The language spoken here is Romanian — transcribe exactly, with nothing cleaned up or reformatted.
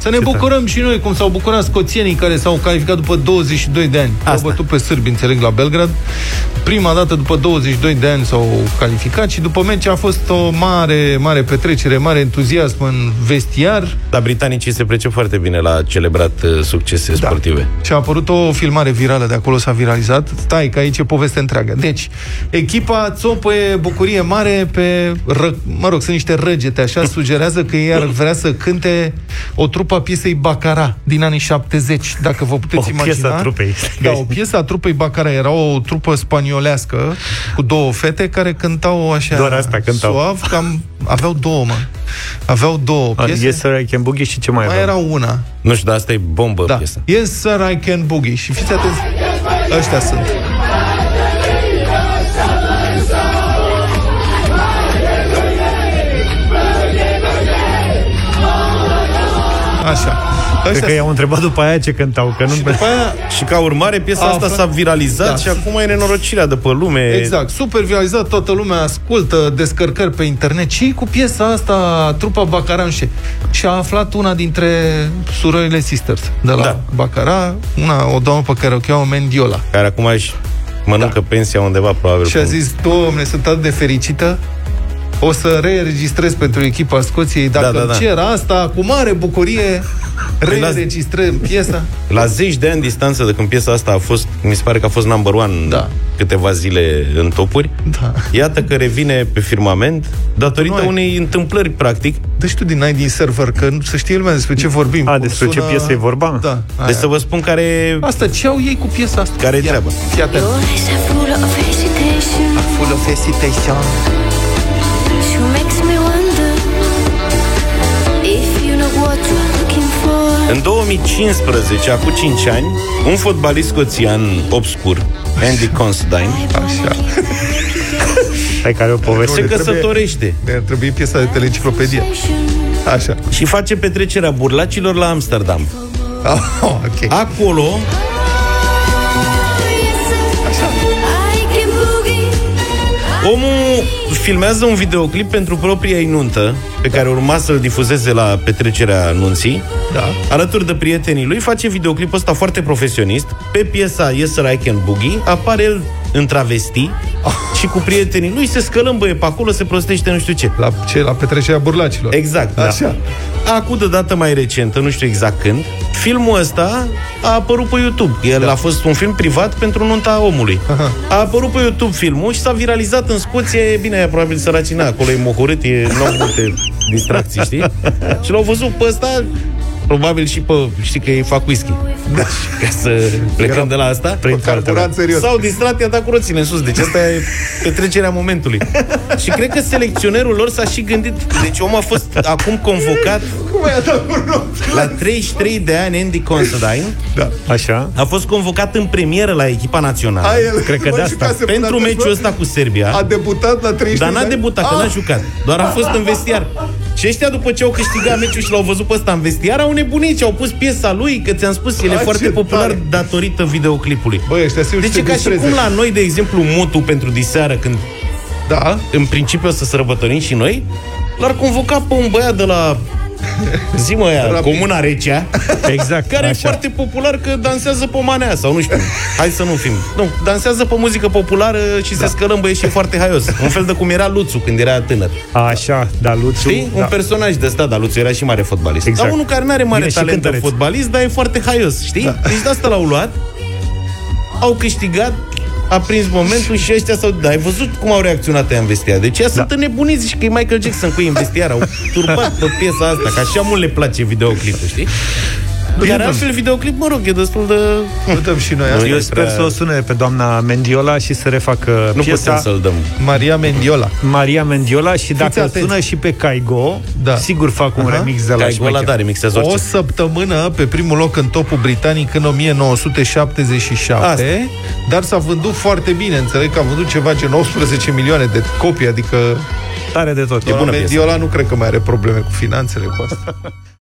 Să ne bucurăm și noi, cum s-au bucurat scoțienii care s-au calificat după douăzeci și doi de ani. Asta. Au bătut pe sârbi, înțeleg, la Belgrad. Prima dată după douăzeci și doi de ani s-au calificat și după meci a fost o mare, mare petrecere, mare entuziasm în vestiar. Dar britanicii se pricep foarte bine la celebrat succese da. sportive. Și a apărut o filmare virală, de acolo s-a viralizat. Stai, că aici e poveste întreagă. Deci, echipa țopăie bucurie mare pe, ră... mă rog, sunt niște răgete, așa, sugerează că ei ar vrea să cânte o trupă a piesei Baccarat din anii șaptezeci, dacă vă puteți o imagina. Piesă a trupei. Da, o piesă a trupei Baccarat. Era o trupă spaniolească cu două fete care cântau așa doar asta cântau. Suav, cam aveau două, mă. Aveau două piese. Yes Sir, I Can Boogie și ce mai Mai aveau? era una. Nu știu, dar asta e bombă da. piesa. Yes Sir, I Can Boogie. Și fiți atenți, ăștia sunt. Așa. Cred că i-au întrebat după aia ce cântau, că nu... Și, după aia, și ca urmare piesa a, asta s-a viralizat da. și acum e nenorocirea de pe lume. Exact, super viralizat, toată lumea ascultă, descărcări pe internet. Și cu piesa asta, trupa Baccarat, și a aflat una dintre surorile Sisters de la da. Baccarat, una, o doamnă pe care o cheamă Mendiola, care acum își mănâncă da. pensia undeva, probabil. Și a zis, Doamne, sunt atât de fericită, o să reînregistrez pentru echipa Scoției. Dacă da, da, da. îmi cer asta, cu mare bucurie reînregistrăm piesa. La zeci de ani distanță de când piesa asta a fost, mi se pare că a fost number one da. câteva zile în topuri, da. iată că revine pe firmament datorită Noi. unei întâmplări, practic. Deci tu din ai din server, că nu să știe lumea despre ce vorbim. A, despre sună... ce piesă e vorba? Da. Deci să vă spun care... Asta, ce au ei cu piesa asta? Care e treaba? Fii atent. Full of hesitation. În două mii cincisprezece, acum cinci ani, un fotbalist scoțian obscur, Andy Considine, așa, pe care o poveste, se căsătorește. Ne trebuie piesa de teleenciclopedie. Așa. Și face petrecerea burlacilor la Amsterdam. Oh, okay. Acolo omul filmează un videoclip pentru propria nuntă, pe care urma să-l difuzeze la petrecerea nunții. Da. Alături de prietenii lui, face videoclipul ăsta foarte profesionist. Pe piesa Yes Sir, I Can Boogie apare el în travesti oh. și cu prietenii lui se scălâmbăie pe acolo, se prostește nu știu ce. La ce? La petrecerea burlacilor. Exact. Așa. Da. Acum, de dată mai recentă, nu știu exact când, filmul ăsta a apărut pe YouTube. El da. a fost un film privat pentru nunta omului. Aha. A apărut pe YouTube filmul și s-a viralizat în Scoția. E bine, e probabil săracina, acolo e mohorât, e nou multe distracții, știi? Și l-au văzut pe ăsta, probabil și pe, știi că ei fac whisky. Da. Ca să plecăm Era de la asta. S-au distrat, i-a dat cu roțile în sus. Deci asta e petrecerea momentului. Și cred că selecționerul lor s-a și gândit. Deci omul a fost acum convocat. Cum ai dat cu roțile? La treizeci și trei de ani, Andy Considine da. Așa. a fost convocat în premieră la echipa națională. El, cred că de asta. Pentru meciul ăsta cu Serbia. A debutat la treizeci și trei. Dar n-a debutat, ah. că n-a jucat. Doar a fost în vestiar. Și ăștia, după ce au câștigat meciul și l-au văzut pe ăsta în vestiar, au nebunit și au pus piesa lui, că ți-am spus, el e foarte popular tare. datorită videoclipului. Băi, ăștia se deci e ca și cum la noi, de exemplu, motul pentru diseară, când da. în principiu o să sărbătorim și noi, l-ar convoca pe un băiat de la zi-mă aia, Comuna Recea, exact, care așa. e foarte popular, că dansează pe manea sau nu știu. Hai să nu fim. Nu, dansează pe muzică populară și da. se scălâmbăie și e foarte haios. Un fel de cum era Luțu când era tânăr. Așa, da, Luțu. Știi? Da. Un personaj de ăsta, da, Luțu era și mare fotbalist. Exact. Dar unul care n-are mare Bine talent de fotbalist, dar e foarte haios, știi? Da. Deci de asta l-au luat. Au câștigat, a prins momentul și ăștia s-au... Da, ai văzut cum au reacționat ea în vestiar. Deci ea da. sunt înnebuniți și că e Michael Jackson cu ei în vestiar. Au turbat pe piesa asta, că așa mult le place videoclipul, știi? Iar altfel videoclip, mă rog, e destul de... Nu dăm și noi asta. Eu sper prea... să o sune pe doamna Mendiola și să refacă nu piesa. Nu putem să-l dăm. Maria Mendiola. Maria Mendiola și Fiți dacă atenți. sună și pe Kaigo, da. sigur fac un uh-huh. remix de la Kaigo la da, remixează orice. O săptămână pe primul loc în topul britanic în o mie nouă sute șaptezeci și șapte, asta. Dar s-a vândut foarte bine. Înțeleg că a vândut ceva ce nouăsprezece milioane de copii, adică... Tare de tot. Doamna Mendiola nu cred că mai are probleme cu finanțele cu asta.